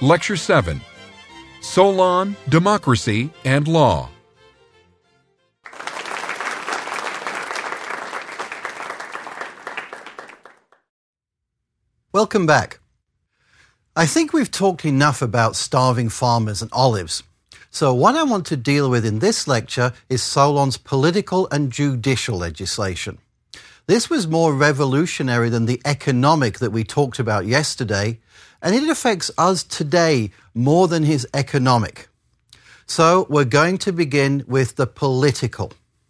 Lecture 7, Solon, Democracy and Law. Welcome back. I think we've talked enough about starving farmers and olives. So what I want to deal with in this lecture is Solon's political and judicial legislation. This was more revolutionary than the economic that we talked about yesterday, and it affects us today more than his economic. So we're going to begin with the political.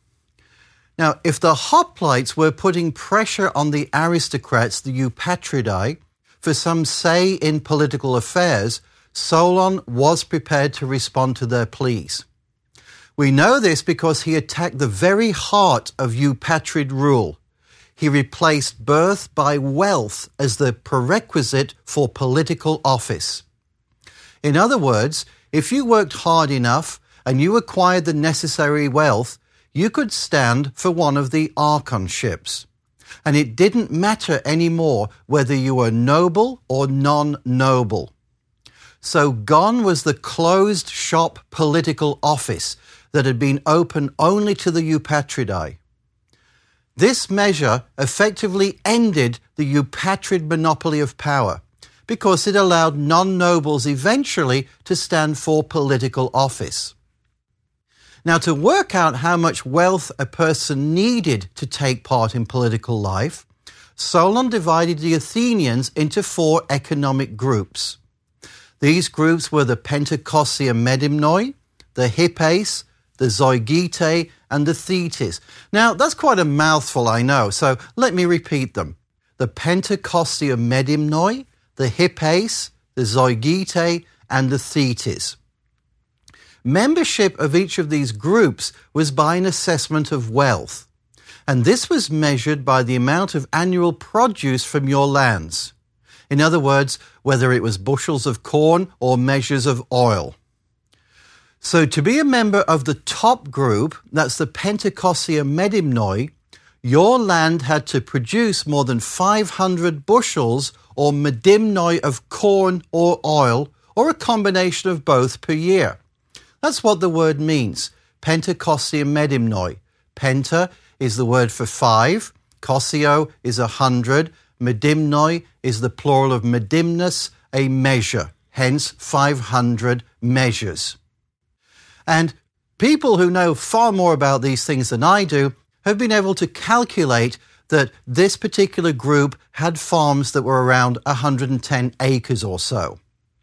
Now, if the hoplites were putting pressure on the aristocrats, the Eupatridae, for some say in political affairs, Solon was prepared to respond to their pleas. We know this because he attacked the very heart of Eupatrid rule. He replaced birth by wealth as the prerequisite for political office. In other words, if you worked hard enough and you acquired the necessary wealth, you could stand for one of the archonships. And it didn't matter anymore whether you were noble or non-noble. So gone was the closed shop political office that had been open only to the Eupatridae. This measure effectively ended the Eupatrid monopoly of power because it allowed non-nobles eventually to stand for political office. Now, to work out how much wealth a person needed to take part in political life, Solon divided the Athenians into 4 economic groups. These groups were the Pentecosia Medimnoi, the Hippeis, the Zoigetae, and the Thetis. Now, that's quite a mouthful, I know, so let me repeat them. The Pentecosia Medimnoi, the Hippeis, the Zoigetae, and the Thetis. Membership of each of these groups was by an assessment of wealth, and this was measured by the amount of annual produce from your lands. In other words, whether it was bushels of corn or measures of oil. So to be a member of the top group, that's the Pentecosia Medimnoi, your land had to produce more than 500 bushels or medimnoi of corn or oil, or a combination of both per year. That's what the word means, Pentecosia Medimnoi. Penta is the word for 5, Cosio is 100, medimnoi is the plural of medimnus, a measure, hence 500 measures. And people who know far more about these things than I do have been able to calculate that this particular group had farms that were around 110 acres or so.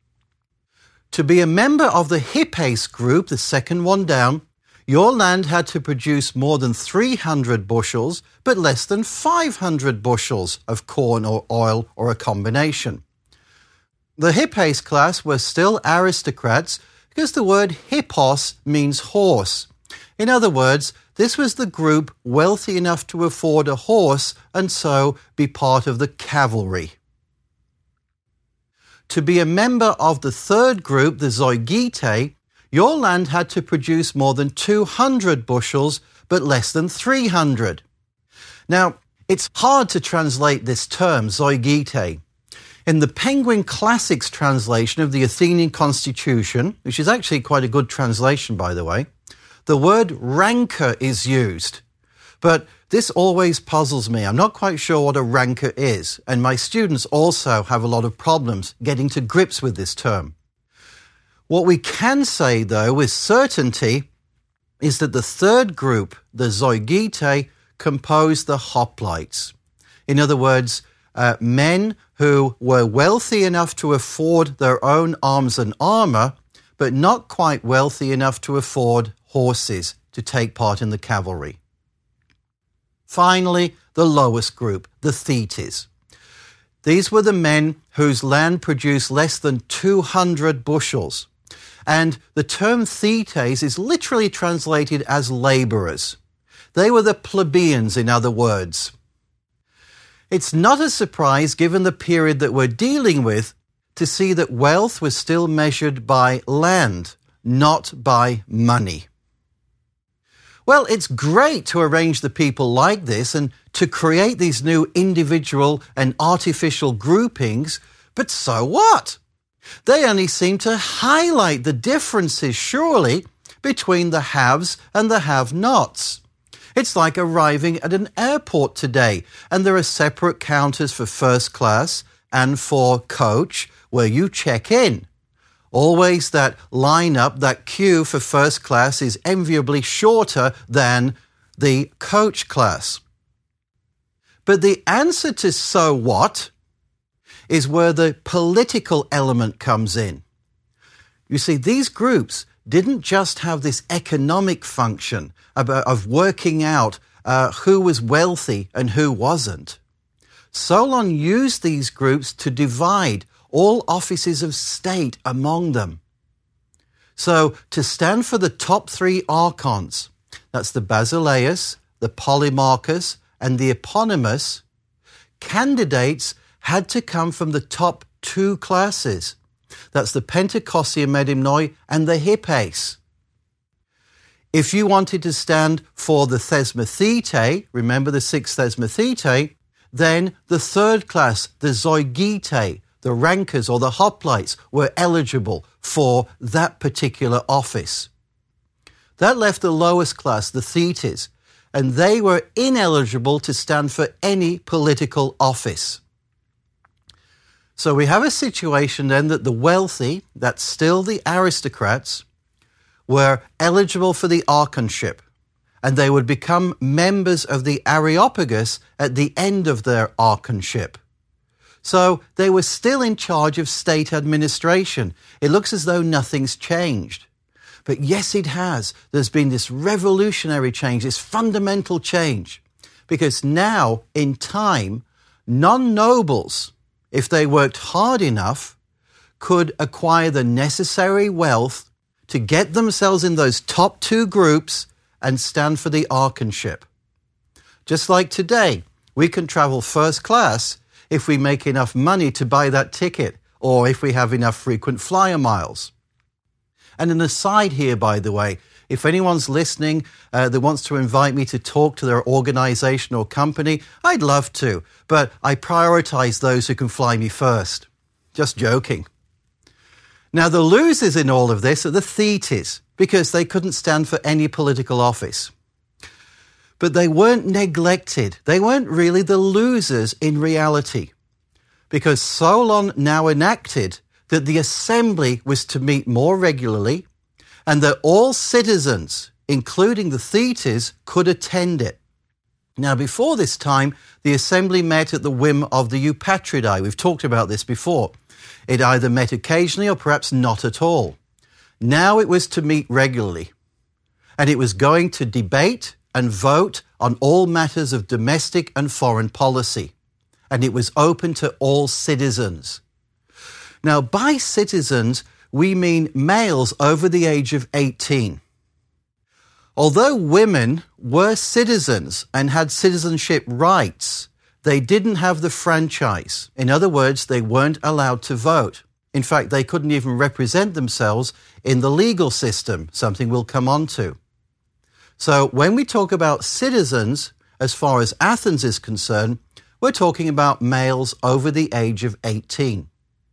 To be a member of the Hippeis group, the second one down, your land had to produce more than 300 bushels, but less than 500 bushels of corn or oil or a combination. The Hippeis class were still aristocrats because the word hippos means horse. In other words, this was the group wealthy enough to afford a horse and so be part of the cavalry. To be a member of the third group, the Zoigetae, your land had to produce more than 200 bushels, but less than 300. Now, it's hard to translate this term, Zoigetae. In the Penguin Classics translation of the Athenian Constitution, which is actually quite a good translation, by the way, the word rancor is used. But this always puzzles me. I'm not quite sure what a rancor is, and my students also have a lot of problems getting to grips with this term. What we can say, though, with certainty, is that the third group, the Zoigetae, composed the hoplites. In other words, men who were wealthy enough to afford their own arms and armor, but not quite wealthy enough to afford horses to take part in the cavalry. Finally, the lowest group, the Thetis. These were the men whose land produced less than 200 bushels. And the term Thetes is literally translated as laborers. They were the plebeians, in other words. It's not a surprise, given the period that we're dealing with, to see that wealth was still measured by land, not by money. Well, it's great to arrange the people like this and to create these new individual and artificial groupings, but so what? They only seem to highlight the differences, surely, between the haves and the have-nots. It's like arriving at an airport today, and there are separate counters for first class and for coach where you check in. Always that lineup, that queue for first class is enviably shorter than the coach class. But the answer to so what is where the political element comes in. You see, these groups didn't just have this economic function of working out who was wealthy and who wasn't. Solon used these groups to divide all offices of state among them. So to stand for the top 3 archons, that's the Basileus, the Polemarchus, and the Eponymous, candidates had to come from the top 2 classes. That's the Pentacossia Medimnoi and the Hippes. If you wanted to stand for the Thesmothetae, remember the 6 Thesmothetae, then the 3rd class, the Zoigetae, the rankers or the hoplites, were eligible for that particular office. That left the lowest class, the Thetes, and they were ineligible to stand for any political office. So we have a situation then that the wealthy, that's still the aristocrats, were eligible for the archonship, and they would become members of the Areopagus at the end of their archonship. So they were still in charge of state administration. It looks as though nothing's changed. But yes, it has. There's been this revolutionary change, this fundamental change. Because now, in time, non-nobles, if they worked hard enough, could acquire the necessary wealth to get themselves in those top 2 groups and stand for the archonship. Just like today, we can travel first class if we make enough money to buy that ticket, or if we have enough frequent flyer miles. And an aside here, by the way, if anyone's listening that wants to invite me to talk to their organization or company, I'd love to, but I prioritize those who can fly me first. Just joking. Now, the losers in all of this are the Thetes, because they couldn't stand for any political office. But they weren't neglected. They weren't really the losers in reality, because Solon now enacted that the assembly was to meet more regularly and that all citizens, including the Thetes, could attend it. Now, before this time, the assembly met at the whim of the Eupatridae. We've talked about this before. It either met occasionally or perhaps not at all. Now it was to meet regularly, and it was going to debate and vote on all matters of domestic and foreign policy, and it was open to all citizens. Now, by citizens, we mean males over the age of 18. Although women were citizens and had citizenship rights, they didn't have the franchise. In other words, they weren't allowed to vote. In fact, they couldn't even represent themselves in the legal system, something we'll come on to. So when we talk about citizens, as far as Athens is concerned, we're talking about males over the age of 18.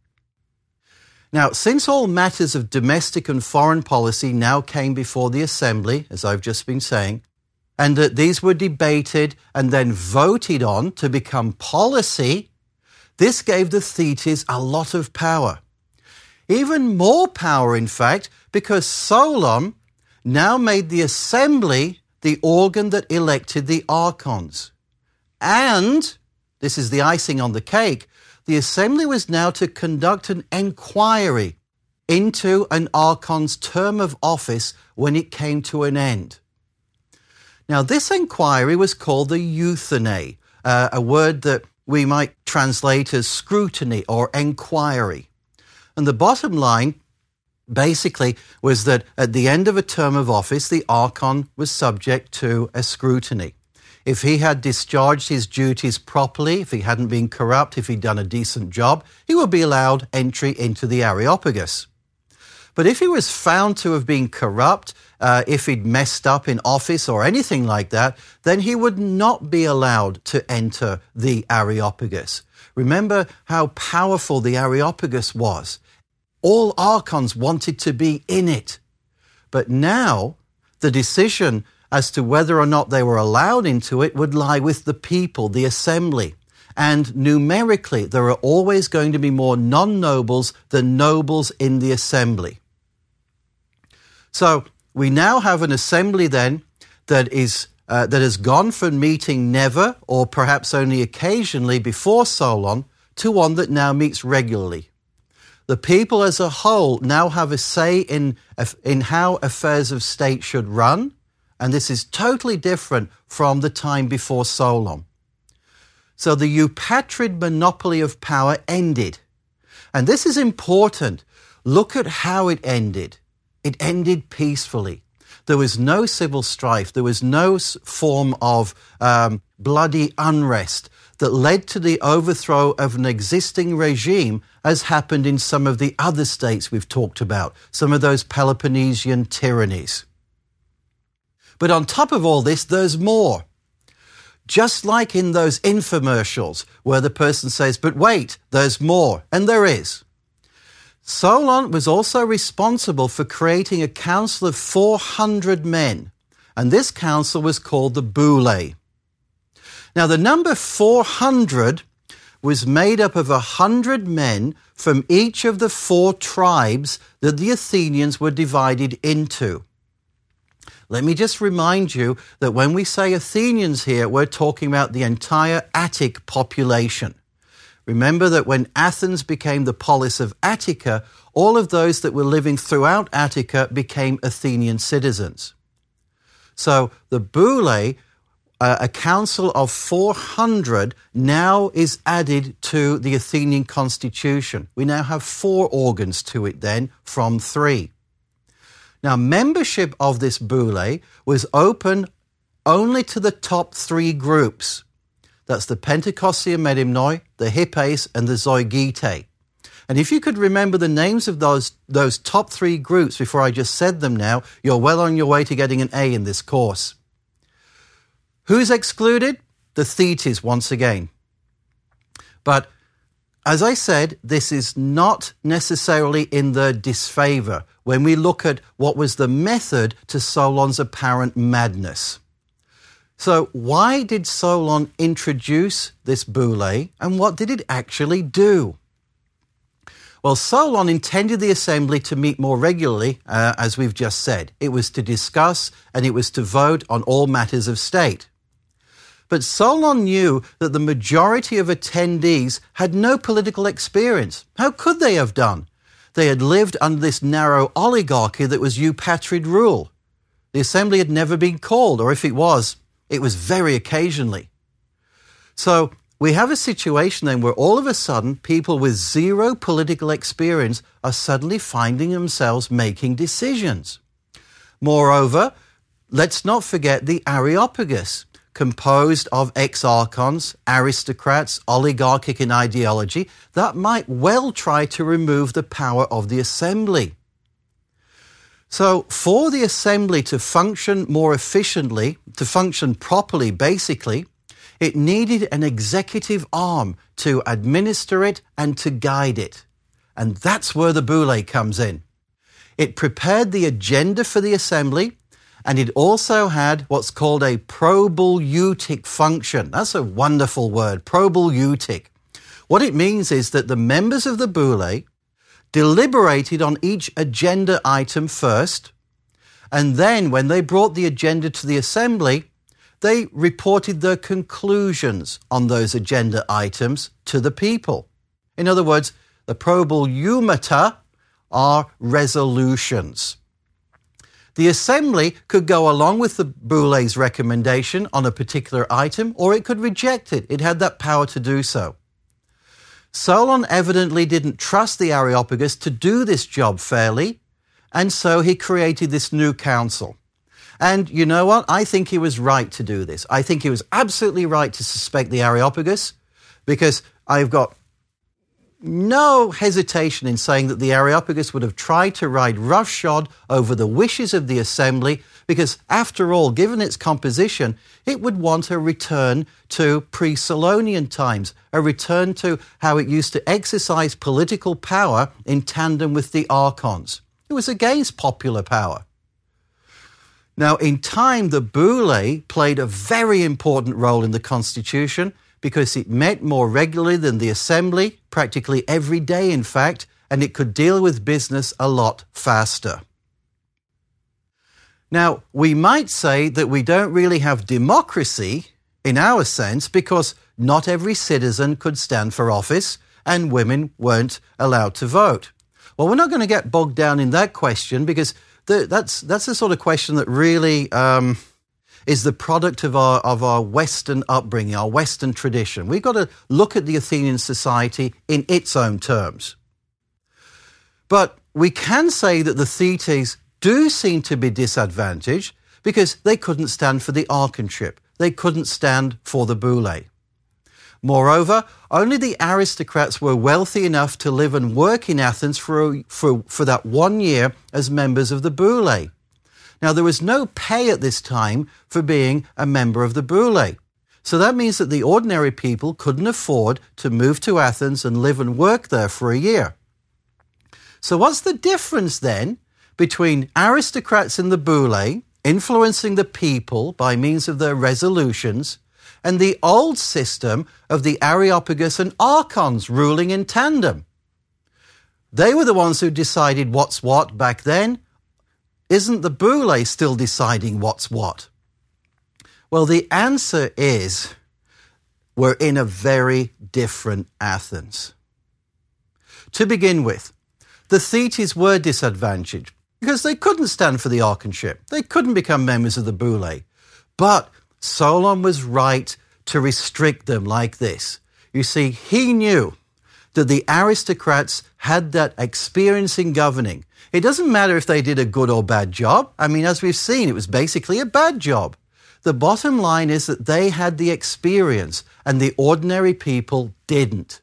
Now, since all matters of domestic and foreign policy now came before the assembly, as I've just been saying, and that these were debated and then voted on to become policy, this gave the Thetes a lot of power. Even more power, in fact, because Solon now made the assembly the organ that elected the archons. And, this is the icing on the cake, the assembly was now to conduct an inquiry into an archon's term of office when it came to an end. Now, this inquiry was called the euthanae, a word that we might translate as scrutiny or inquiry. And the bottom line, basically, was that at the end of a term of office, the archon was subject to a scrutiny. If he had discharged his duties properly, if he hadn't been corrupt, if he'd done a decent job, he would be allowed entry into the Areopagus. But if he was found to have been corrupt, if he'd messed up in office or anything like that, then he would not be allowed to enter the Areopagus. Remember how powerful the Areopagus was. All archons wanted to be in it. But now the decision as to whether or not they were allowed into it would lie with the people, the assembly. And numerically, there are always going to be more non-nobles than nobles in the assembly. So we now have an assembly then that has gone from meeting never or perhaps only occasionally before Solon to one that now meets regularly. The people as a whole now have a say in how affairs of state should run, and this is totally different from the time before Solon. So the Eupatrid monopoly of power ended. And this is important. Look at how it ended. It ended peacefully. There was no civil strife. There was no form of bloody unrest that led to the overthrow of an existing regime, as happened in some of the other states we've talked about, some of those Peloponnesian tyrannies. But on top of all this, there's more. Just like in those infomercials where the person says, but wait, there's more, and there is. Solon was also responsible for creating a council of 400 men, and this council was called the Boulae. Now, the number 400 was made up of 100 men from each of the 4 tribes that the Athenians were divided into. Let me just remind you that when we say Athenians here, we're talking about the entire Attic population. Remember that when Athens became the polis of Attica, all of those that were living throughout Attica became Athenian citizens. So the Boulae, a council of 400, now is added to the Athenian constitution. We now have 4 organs to it then from 3. Now, membership of this Boulae was open only to the top 3 groups. That's the Pentecosia Medimnoi, the Hippes, and the Zoigete. And if you could remember the names of those top 3 groups before I just said them now, you're well on your way to getting an A in this course. Who's excluded? The Thetes once again. But as I said, this is not necessarily in their disfavor when we look at what was the method to Solon's apparent madness. So why did Solon introduce this Boulae, and what did it actually do? Well, Solon intended the assembly to meet more regularly, as we've just said. It was to discuss and it was to vote on all matters of state. But Solon knew that the majority of attendees had no political experience. How could they have done? They had lived under this narrow oligarchy that was Eupatrid rule. The assembly had never been called, or if it was very occasionally. So we have a situation then where all of a sudden people with 0 political experience are suddenly finding themselves making decisions. Moreover, let's not forget the Areopagus, composed of ex-archons, aristocrats, oligarchic in ideology, that might well try to remove the power of the assembly. So for the assembly to function more efficiently, to function properly basically, it needed an executive arm to administer it and to guide it. And that's where the Boulae comes in. It prepared the agenda for the assembly, and it also had what's called a probouleutic function. That's a wonderful word, probouleutic. What it means is that the members of the Boulae deliberated on each agenda item first, and then when they brought the agenda to the assembly, they reported their conclusions on those agenda items to the people. In other words, the probouleumeter are resolutions. The assembly could go along with the Boulae's recommendation on a particular item, or it could reject it. It had that power to do so. Solon evidently didn't trust the Areopagus to do this job fairly, and so he created this new council. And you know what? I think he was right to do this. I think he was absolutely right to suspect the Areopagus, because I've got no hesitation in saying that the Areopagus would have tried to ride roughshod over the wishes of the assembly because, after all, given its composition, it would want a return to pre-Solonian times, a return to how it used to exercise political power in tandem with the archons. It was against popular power. Now, in time, the Boule played a very important role in the constitution because it met more regularly than the assembly, practically every day, in fact, and it could deal with business a lot faster. Now, we might say that we don't really have democracy in our sense because not every citizen could stand for office and women weren't allowed to vote. Well, we're not going to get bogged down in that question because that's the sort of question that really is the product of our Western upbringing, our Western tradition. We've got to look at the Athenian society in its own terms. But we can say that the Thetes do seem to be disadvantaged because they couldn't stand for the archonship. They couldn't stand for the Boule. Moreover, only the aristocrats were wealthy enough to live and work in Athens for that 1 year as members of the Boule. Now, there was no pay at this time for being a member of the Boule. So that means that the ordinary people couldn't afford to move to Athens and live and work there for a year. So what's the difference then between aristocrats in the Boule influencing the people by means of their resolutions and the old system of the Areopagus and archons ruling in tandem? They were the ones who decided what's what back then. Isn't the Boule still deciding what's what? Well, the answer is we're in a very different Athens. To begin with, the Thetes were disadvantaged because they couldn't stand for the archonship. They couldn't become members of the Boule. But Solon was right to restrict them like this. You see, he knew that the aristocrats had that experience in governing. It doesn't matter if they did a good or bad job. I mean, as we've seen, it was basically a bad job. The bottom line is that they had the experience and the ordinary people didn't.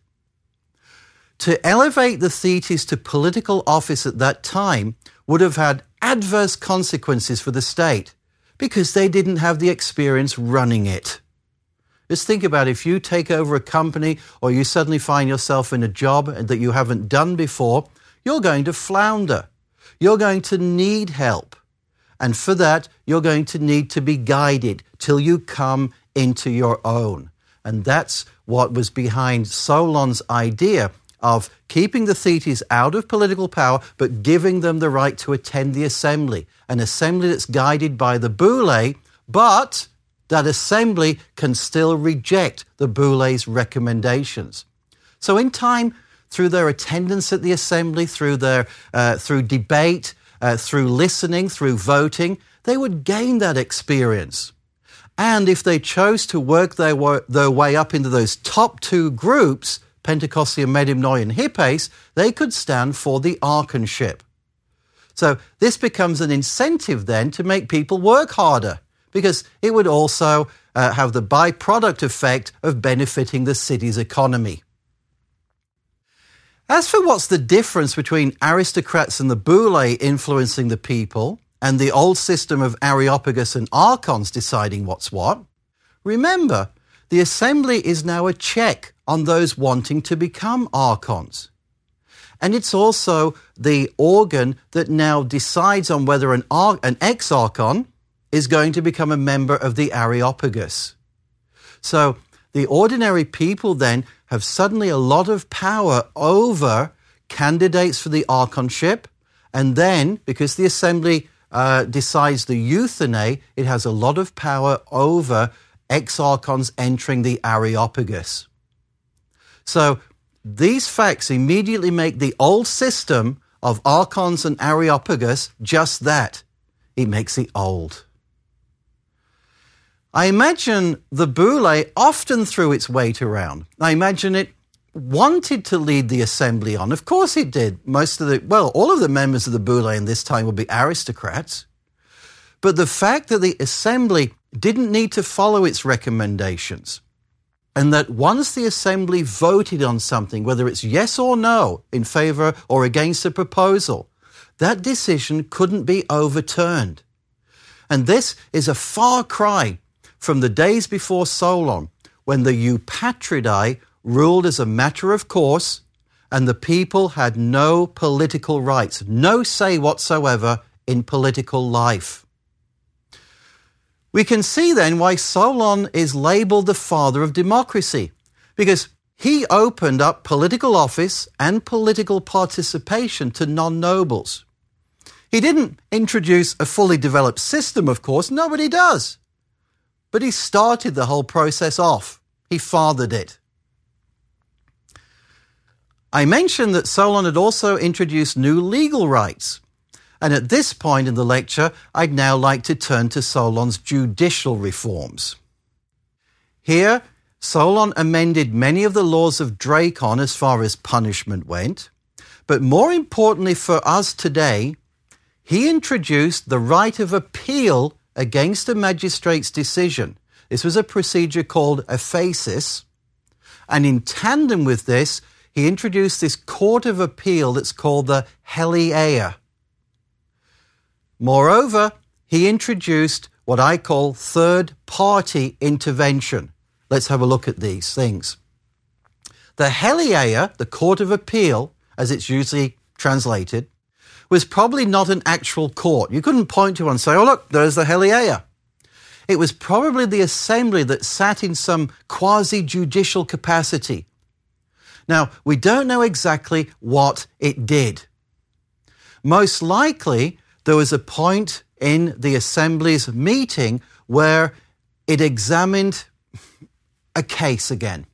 To elevate the Thetes to political office at that time would have had adverse consequences for the state because they didn't have the experience running it. Just think about if you take over a company or you suddenly find yourself in a job that you haven't done before, you're going to flounder. You're going to need help. And for that, you're going to need to be guided till you come into your own. And that's what was behind Solon's idea of keeping the Thetes out of political power, but giving them the right to attend the assembly, an assembly that's guided by the Boule, but that assembly can still reject the Boule's recommendations. So in time, through their attendance at the assembly, through debate, through listening, through voting, they would gain that experience. And if they chose to work their way up into those top two groups, Pentecostium, Medimnoi, and Hippes, they could stand for the archonship. So this becomes an incentive then to make people work harder, because it would also have the byproduct effect of benefiting the city's economy. As for what's the difference between aristocrats and the Boule influencing the people and the old system of Areopagus and archons deciding what's what, remember, the assembly is now a check on those wanting to become archons. And it's also the organ that now decides on whether an ex-archon is going to become a member of the Areopagus. So the ordinary people then have suddenly a lot of power over candidates for the archonship, and then, because the assembly decides the euthanae, it has a lot of power over ex-archons entering the Areopagus. So these facts immediately make the old system of archons and Areopagus just that. It makes it old. I imagine the Boule often threw its weight around. I imagine it wanted to lead the assembly on. Of course it did. All of the members of the Boule in this time would be aristocrats. But the fact that the assembly didn't need to follow its recommendations, and that once the assembly voted on something, whether it's yes or no, in favor or against a proposal, that decision couldn't be overturned. And this is a far cry from the days before Solon, when the Eupatridae ruled as a matter of course, and the people had no political rights, no say whatsoever in political life. We can see then why Solon is labeled the father of democracy, because he opened up political office and political participation to non-nobles. He didn't introduce a fully developed system, of course, nobody does. But he started the whole process off. He fathered it. I mentioned that Solon had also introduced new legal rights. And at this point in the lecture, I'd now like to turn to Solon's judicial reforms. Here, Solon amended many of the laws of Dracon as far as punishment went. But more importantly for us today, he introduced the right of appeal against a magistrate's decision. This was a procedure called aphasis. And in tandem with this, he introduced this court of appeal that's called the Heliaea. Moreover, he introduced what I call third-party intervention. Let's have a look at these things. The Heliaea, the court of appeal, as it's usually translated, was probably not an actual court. You couldn't point to one and say, oh, look, there's the Heliaea. It was probably the assembly that sat in some quasi-judicial capacity. Now, we don't know exactly what it did. Most likely, there was a point in the assembly's meeting where it examined a case again.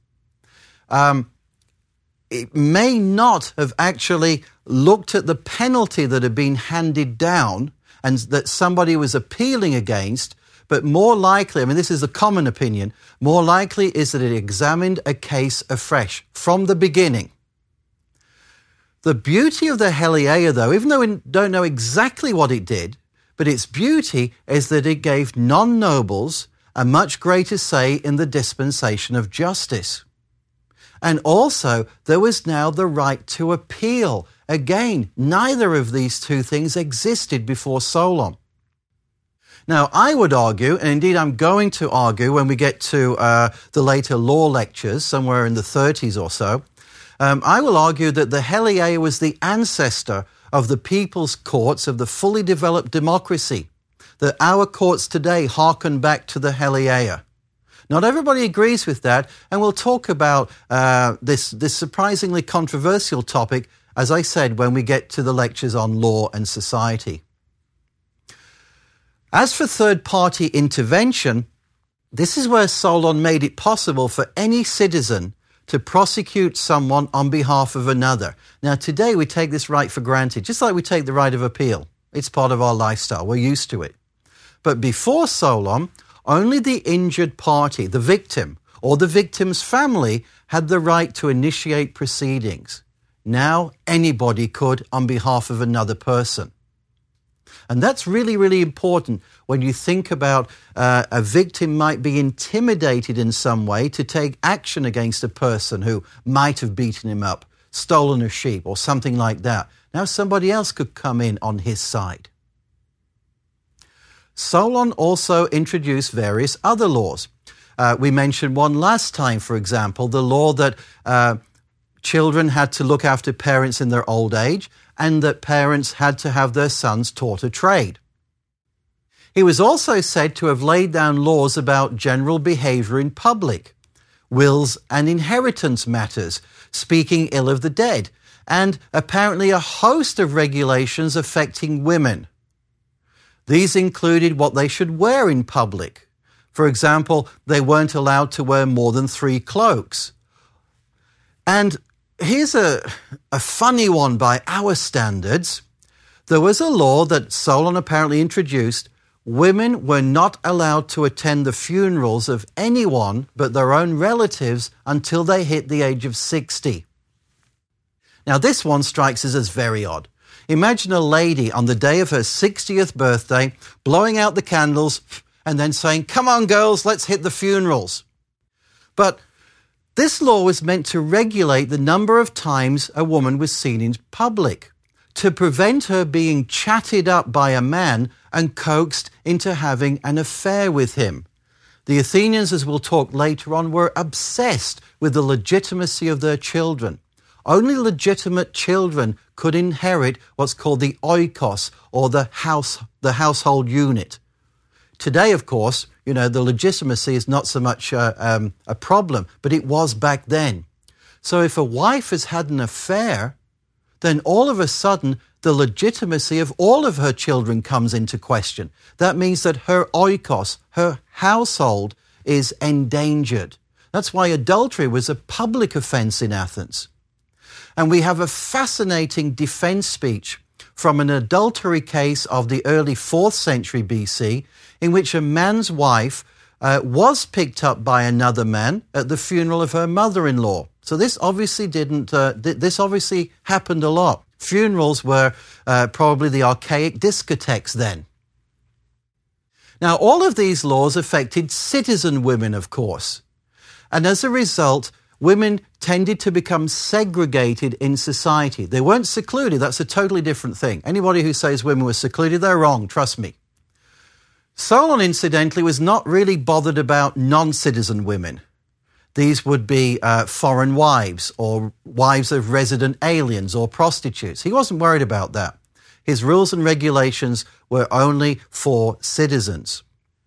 It may not have actually looked at the penalty that had been handed down and that somebody was appealing against, but more likely, I mean, this is the common opinion, more likely is that it examined a case afresh from the beginning. The beauty of the Heliaea, though, even though we don't know exactly what it did, but its beauty is that it gave non-nobles a much greater say in the dispensation of justice. And also, there was now the right to appeal. Again, neither of these two things existed before Solon. Now, I would argue, and indeed I'm going to argue when we get to the later law lectures, somewhere in the 30s or so, I will argue that the Heliaea was the ancestor of the people's courts of the fully developed democracy, that our courts today harken back to the Heliaea. Not everybody agrees with that, and we'll talk about this surprisingly controversial topic, as I said, when we get to the lectures on law and society. As for third-party intervention, this is where Solon made it possible for any citizen to prosecute someone on behalf of another. Now, today we take this right for granted, just like we take the right of appeal. It's part of our lifestyle. We're used to it. But before Solon, only the injured party, the victim, or the victim's family had the right to initiate proceedings. Now anybody could on behalf of another person. And that's really, really important when you think about a victim might be intimidated in some way to take action against a person who might have beaten him up, stolen a sheep, or something like that. Now somebody else could come in on his side. Solon also introduced various other laws. We mentioned one last time, for example, the law that children had to look after parents in their old age and that parents had to have their sons taught a trade. He was also said to have laid down laws about general behavior in public, wills and inheritance matters, speaking ill of the dead, and apparently a host of regulations affecting women. These included what they should wear in public. For example, they weren't allowed to wear more than 3 cloaks. And here's a funny one by our standards. There was a law that Solon apparently introduced. Women were not allowed to attend the funerals of anyone but their own relatives until they hit the age of 60. Now, this one strikes us as very odd. Imagine a lady on the day of her 60th birthday blowing out the candles and then saying, "Come on, girls, let's hit the funerals." But This law was meant to regulate the number of times a woman was seen in public, to prevent her being chatted up by a man and coaxed into having an affair with him. The Athenians, as we'll talk later on, were obsessed with the legitimacy of their children. Only legitimate children could inherit what's called the oikos, or the household unit. Today, of course, the legitimacy is not so much a problem, but it was back then. So if a wife has had an affair, then all of a sudden the legitimacy of all of her children comes into question. That means that her oikos, her household, is endangered. That's why adultery was a public offense in Athens. And we have a fascinating defense speech from an adultery case of the early 4th century BC, in which a man's wife was picked up by another man at the funeral of her mother-in-law. So this obviously this obviously happened a lot. Funerals were probably the archaic discotheques then. Now, all of these laws affected citizen women, of course. And as a result, women tended to become segregated in society. They weren't secluded. That's a totally different thing. Anybody who says women were secluded, they're wrong, trust me. Solon, incidentally, was not really bothered about non-citizen women. These would be foreign wives or wives of resident aliens or prostitutes. He wasn't worried about that. His rules and regulations were only for citizens.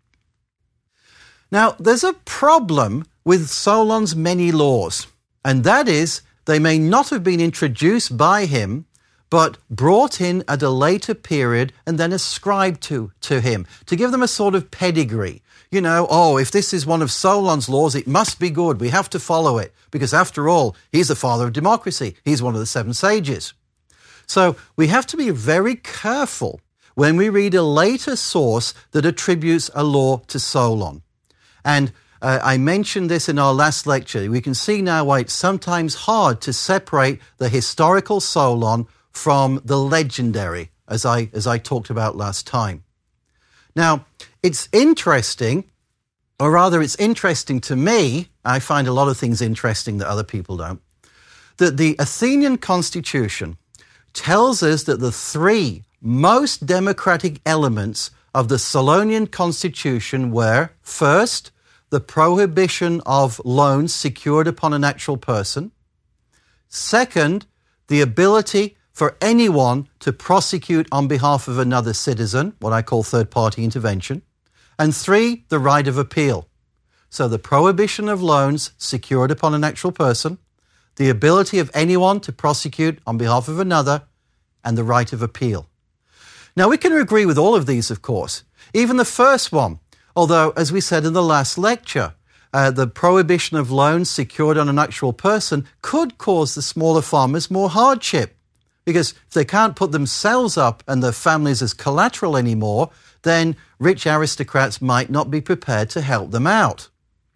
Now, there's a problem with Solon's many laws, and that is they may not have been introduced by him, but brought in at a later period and then ascribed to him, to give them a sort of pedigree. If this is one of Solon's laws, it must be good. We have to follow it, because after all, he's the father of democracy. He's one of the 7 sages. So we have to be very careful when we read a later source that attributes a law to Solon. And I mentioned this in our last lecture. We can see now why it's sometimes hard to separate the historical Solon from the legendary, as I talked about last time. Now, it's interesting, or rather it's interesting to me, I find a lot of things interesting that other people don't, that the Athenian constitution tells us that the 3 most democratic elements of the Solonian constitution were, first, the prohibition of loans secured upon a natural person. Second, the ability for anyone to prosecute on behalf of another citizen, what I call third-party intervention. And 3, the right of appeal. So the prohibition of loans secured upon a natural person, the ability of anyone to prosecute on behalf of another, and the right of appeal. Now, we can agree with all of these, of course. Even the first one, although, as we said in the last lecture, the prohibition of loans secured on a natural person could cause the smaller farmers more hardship. Because if they can't put themselves up and their families as collateral anymore, then rich aristocrats might not be prepared to help them out.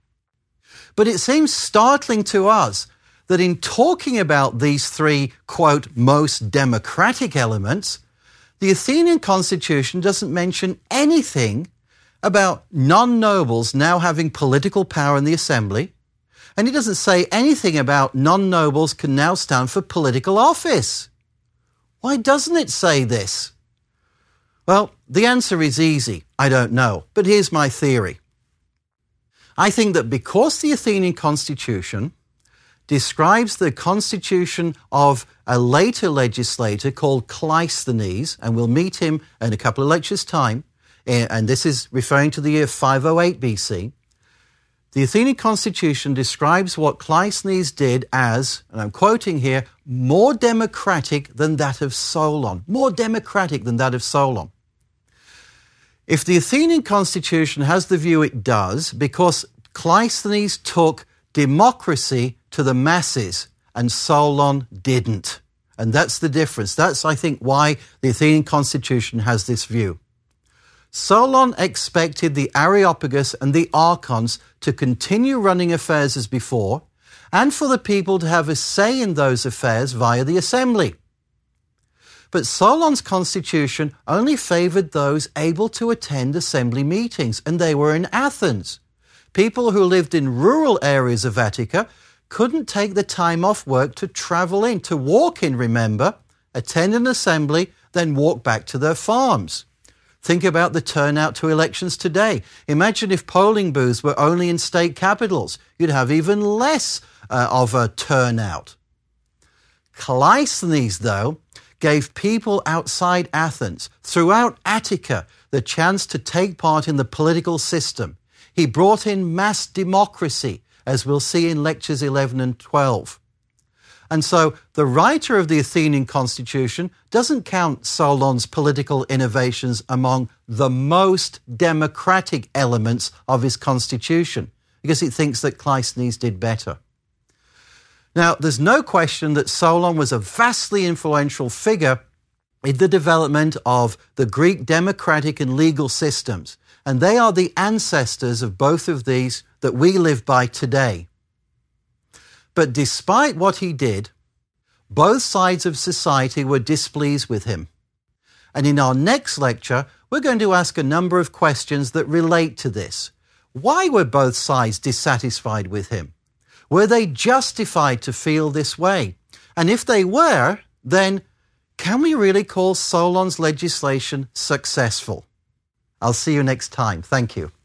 But it seems startling to us that in talking about these 3, quote, most democratic elements, the Athenian constitution doesn't mention anything about non-nobles now having political power in the assembly, and it doesn't say anything about non-nobles can now stand for political office. Why doesn't it say this? Well, the answer is easy. I don't know. But here's my theory. I think that because the Athenian constitution describes the constitution of a later legislator called Cleisthenes, and we'll meet him in a couple of lectures' time, and this is referring to the year 508 BC, the Athenian constitution describes what Cleisthenes did as, and I'm quoting here, more democratic than that of Solon. More democratic than that of Solon. If the Athenian constitution has the view it does, because Cleisthenes took democracy to the masses and Solon didn't. And that's the difference. That's, I think, why the Athenian constitution has this view. Solon expected the Areopagus and the archons to continue running affairs as before, and for the people to have a say in those affairs via the assembly. But Solon's constitution only favored those able to attend assembly meetings, and they were in Athens. People who lived in rural areas of Attica couldn't take the time off work to travel in, to walk in, remember, attend an assembly, then walk back to their farms. Think about the turnout to elections today. Imagine if polling booths were only in state capitals. You'd have even less of a turnout. Cleisthenes, though, gave people outside Athens, throughout Attica, the chance to take part in the political system. He brought in mass democracy, as we'll see in lectures 11 and 12. And so the writer of the Athenian constitution doesn't count Solon's political innovations among the most democratic elements of his constitution, because he thinks that Cleisthenes did better. Now, there's no question that Solon was a vastly influential figure in the development of the Greek democratic and legal systems, and they are the ancestors of both of these that we live by today. But despite what he did, both sides of society were displeased with him. And in our next lecture, we're going to ask a number of questions that relate to this. Why were both sides dissatisfied with him? Were they justified to feel this way? And if they were, then can we really call Solon's legislation successful? I'll see you next time. Thank you.